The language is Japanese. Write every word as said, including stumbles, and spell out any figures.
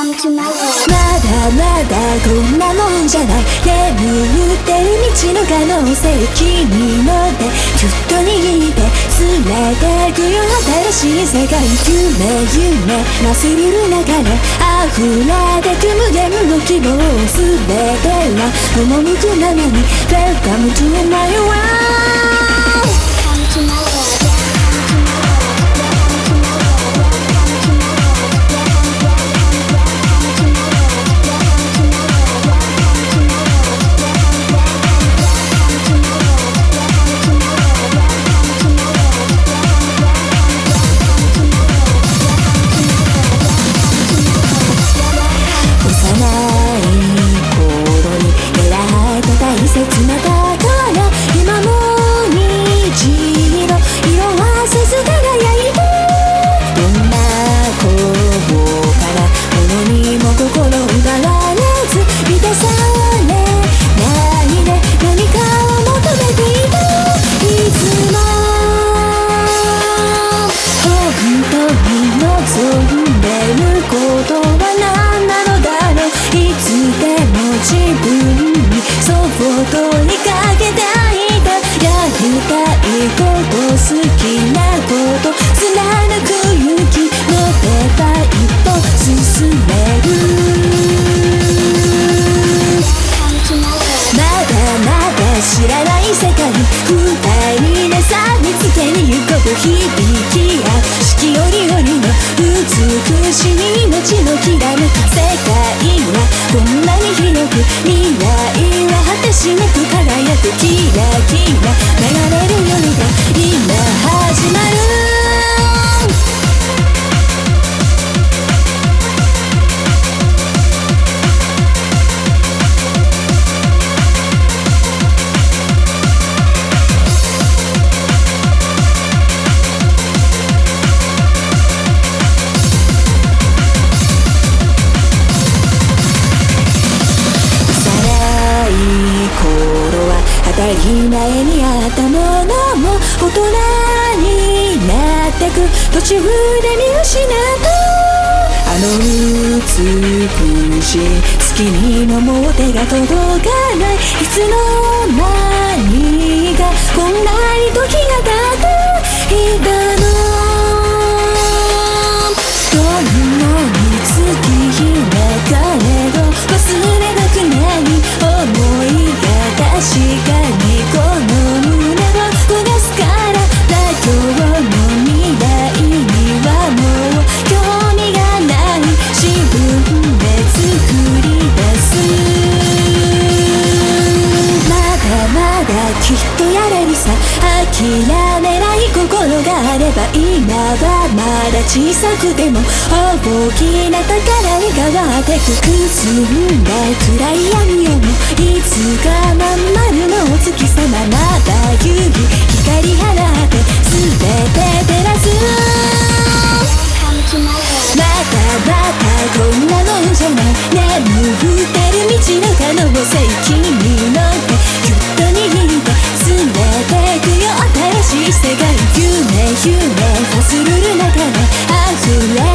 だまだこんなもんじゃない。眠ってる道の可能性、君の手ぎゅっと握って連れてくよ新しい世界。夢夢なする中で溢れてく無限の希望、全ては赴くままに Welcome to my world。 切な宝、今も虹色色あせず輝いて、どんな工房からものにも心奪われず満たされないで何かを求めていた。いつも本当に望んでることは何なのだろう。いつでも自分にそっとにかけたいんだ。やりたいこと、好きなこと、貫く勇気、持てば一歩進める。まだまだ知らない世界、二人でさ見つけに行こう。響き合う四季折々の美しい命のきらめく世界はこんなに広く、未来は果てしなく輝く。キラキラ流れる夜が今始まる。当たり前にあったものも大人になってく途中で見失ったあの美しい好きにももう手が届かない。いつの間にかこんなに時が経っていたの。どんなに月日がれど忘れたくない想いが確かにこの胸を焦がすから。だ今日の未来にはもう興味がない。自分で作り出す。まだまだきっとやれるさ。諦めない心があれば今はまだ小さくても大きな宝に変わってく。くすんだ暗い闇をもいつかまん丸のお月様。まだ夕日光放って全て照らす。まだまだこんなもんじゃない。眠ってる道の可能性、君の手ぎゅっと握って連れてくよ新しい世界。夢夢かするる中で溢れ